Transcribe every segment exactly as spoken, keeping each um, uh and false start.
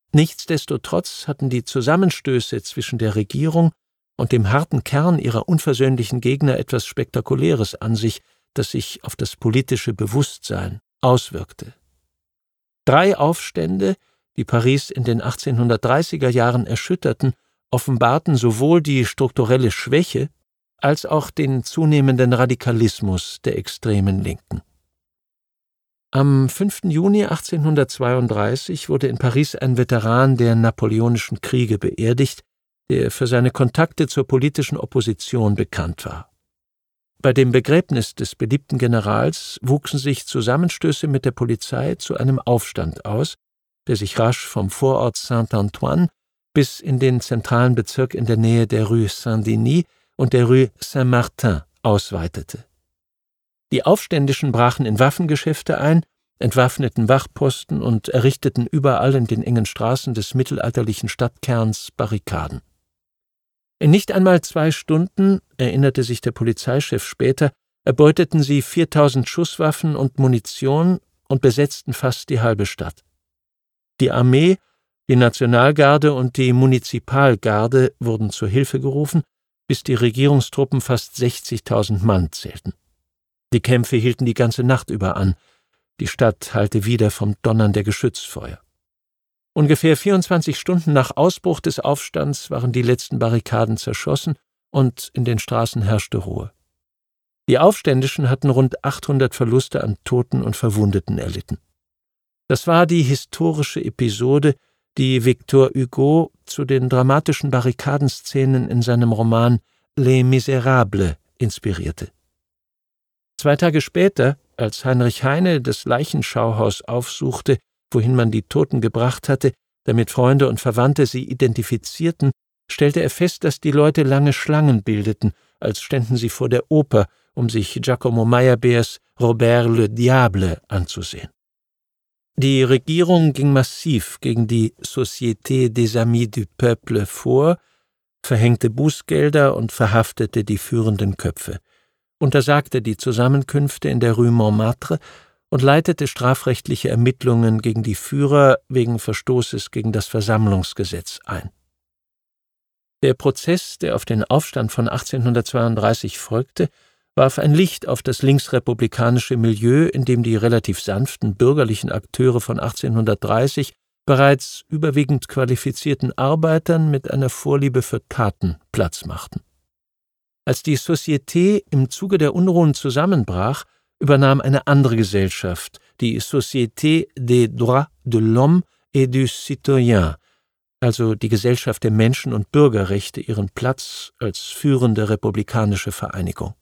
Nichtsdestotrotz hatten die Zusammenstöße zwischen der Regierung und dem harten Kern ihrer unversöhnlichen Gegner etwas Spektakuläres an sich, das sich auf das politische Bewusstsein auswirkte. Drei Aufstände, die Paris in den achtzehnhundertdreißiger Jahren erschütterten, offenbarten sowohl die strukturelle Schwäche als auch den zunehmenden Radikalismus der extremen Linken. Am fünften Juni achtzehnhundertzweiunddreißig wurde in Paris ein Veteran der Napoleonischen Kriege beerdigt, der für seine Kontakte zur politischen Opposition bekannt war. Bei dem Begräbnis des beliebten Generals wuchsen sich Zusammenstöße mit der Polizei zu einem Aufstand aus, der sich rasch vom Vorort Saint-Antoine bis in den zentralen Bezirk in der Nähe der Rue Saint-Denis und der Rue Saint-Martin ausweitete. Die Aufständischen brachen in Waffengeschäfte ein, entwaffneten Wachposten und errichteten überall in den engen Straßen des mittelalterlichen Stadtkerns Barrikaden. In nicht einmal zwei Stunden, erinnerte sich der Polizeichef später, erbeuteten sie viertausend Schusswaffen und Munition und besetzten fast die halbe Stadt. Die Armee, die Nationalgarde und die Munizipalgarde wurden zur Hilfe gerufen, bis die Regierungstruppen fast sechzigtausend Mann zählten. Die Kämpfe hielten die ganze Nacht über an. Die Stadt hallte wieder vom Donnern der Geschützfeuer. Ungefähr vierundzwanzig Stunden nach Ausbruch des Aufstands waren die letzten Barrikaden zerschossen und in den Straßen herrschte Ruhe. Die Aufständischen hatten rund achthundert Verluste an Toten und Verwundeten erlitten. Das war die historische Episode, die Victor Hugo zu den dramatischen Barrikadenszenen in seinem Roman Les Misérables inspirierte. Zwei Tage später, als Heinrich Heine das Leichenschauhaus aufsuchte, wohin man die Toten gebracht hatte, damit Freunde und Verwandte sie identifizierten, stellte er fest, dass die Leute lange Schlangen bildeten, als ständen sie vor der Oper, um sich Giacomo Meyerbeers Robert le Diable anzusehen. Die Regierung ging massiv gegen die Société des Amis du Peuple vor, verhängte Bußgelder und verhaftete die führenden Köpfe, untersagte die Zusammenkünfte in der Rue Montmartre und leitete strafrechtliche Ermittlungen gegen die Führer wegen Verstoßes gegen das Versammlungsgesetz ein. Der Prozess, der auf den Aufstand von achtzehnhundertzweiunddreißig folgte, warf ein Licht auf das linksrepublikanische Milieu, in dem die relativ sanften bürgerlichen Akteure von achtzehnhundertdreißig bereits überwiegend qualifizierten Arbeitern mit einer Vorliebe für Taten Platz machten. Als die Société im Zuge der Unruhen zusammenbrach, übernahm eine andere Gesellschaft, die Société des Droits de l'Homme et du Citoyen, also die Gesellschaft der Menschen- und Bürgerrechte, ihren Platz als führende republikanische Vereinigung.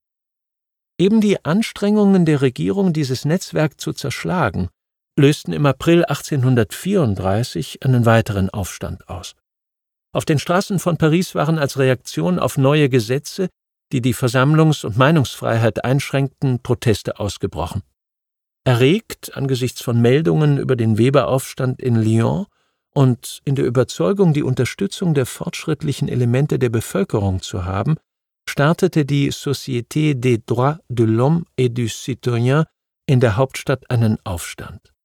Eben die Anstrengungen der Regierung, dieses Netzwerk zu zerschlagen, lösten im April achtzehnhundertvierunddreißig einen weiteren Aufstand aus. Auf den Straßen von Paris waren als Reaktion auf neue Gesetze, die die Versammlungs- und Meinungsfreiheit einschränkten, Proteste ausgebrochen. Erregt angesichts von Meldungen über den Weberaufstand in Lyon und in der Überzeugung, die Unterstützung der fortschrittlichen Elemente der Bevölkerung zu haben, startete die Société des Droits de l'Homme et du Citoyen in der Hauptstadt einen Aufstand.